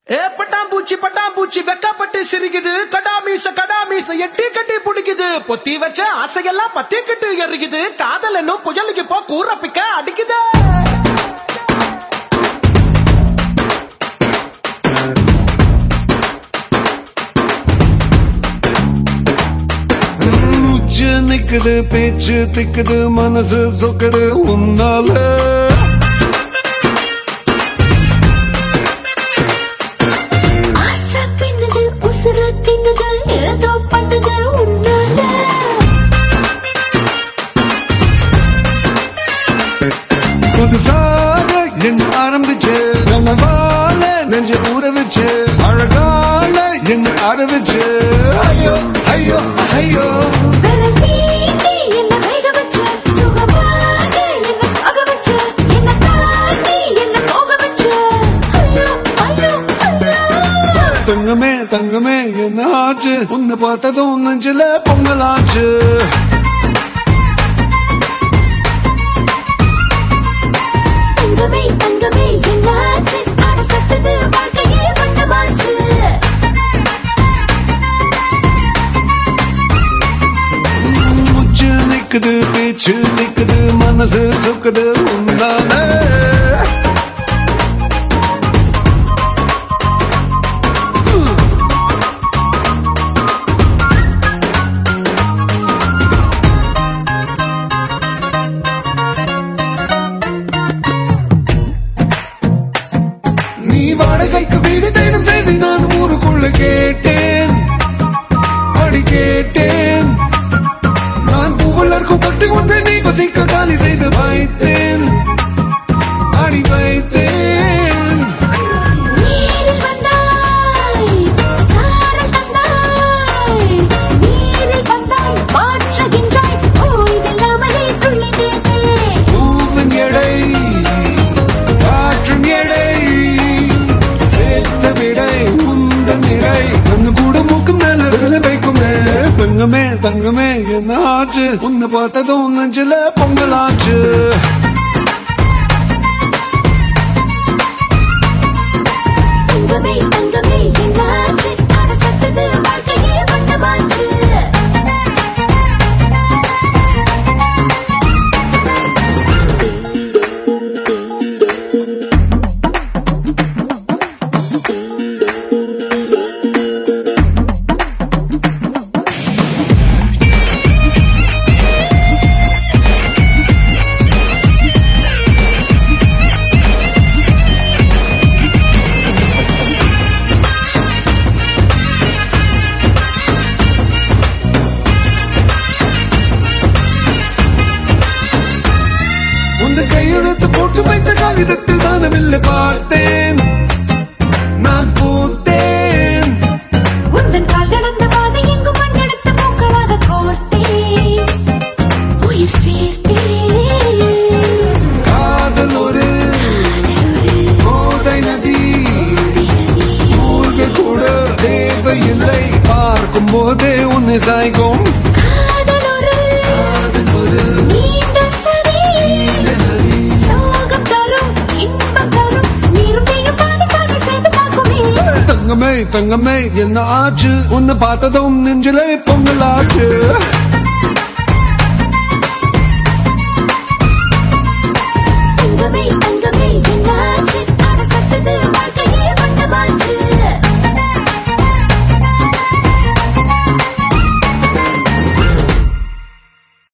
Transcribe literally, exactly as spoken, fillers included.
ஏ பட்டாம்பூச்சி பட்டாம்பூச்சி வெக்கப்பட்டு சிரிக்குது, கடாமீச கடாமீச எட்டி கட்டி பிடிக்குது, பொத்தி வச்ச ஆசையெல்லாம் பத்தி கட்டு எறிக்குது, காதல் என்னும் புயலுக்கு போ கூற பிக்க அடிக்குது. நிக்குது பேச்சு திக்குது மனசு சொக்குது உன்னால ஆசை பின்னுது உசுறு தின்னுது ஏதோ பண்ணுது உன்னால. புதுசாக என்ன ஆரம்பிச்சு கனவால நெஞ்ச ஊற வச்சு அழகால என்ன ஆரம்பிச்சு ஐயோ ஐயோ ஐயோ தங்கமே தங்கமே என்ன ஆச்சு உன்னை பார்த்ததும் நெஞ்சில பொங்கலாச்சு. தங்கமே தங்கமே என்ன ஆச்சு ஆட சட்டது வாழ்க்கையே வண்ணமாச்சு. மூச்சு நிக்குது பேச்சு நிக்குது மனசு சொக்குது உன்னால. வாடகைக்கு வீடு தேடும் செய்தி நான் ஊருக்குள்ள கேட்டேன் அடி கேட்டேன். நான் பூவலர்க்கும் பட்டு கொண்டு நீ பசிக்க காலி செய்து வைத்தேன் அடி வைத்தேன். பூவின் எடை காற்றின் எடை தங்கமே தங்கமே என்ன ஆச்சு உன்னை பார்த்ததும் நெஞ்சில பொங்கலாச்சு. தங்கமே தங்கமே என்ன ஆச்சு ஆட சட்டது வாழ்க்கையே வண்ணமாச்சு. கையெழுத்து போட்டு வைத்த காகிதத்தில் தானவில்லை பார்த்தேன் நான் பூத்தேன். உந்தன் கால் கடந்த பாதை எங்கும் மண்ணெடுத்த பூக்களாக கோர்த்தேன் உயிர் சேர்த்தேன். காதல் ஒரு கோதை நதி மூழ்க கூட தேவையில்லை பார்க்கும் போதே உன்னை சாய்க்கும். தங்கமே தங்கமே என்ன ஆச்சு உன்னை பார்த்ததும் நெஞ்சிலே பொங்கலாச்சு.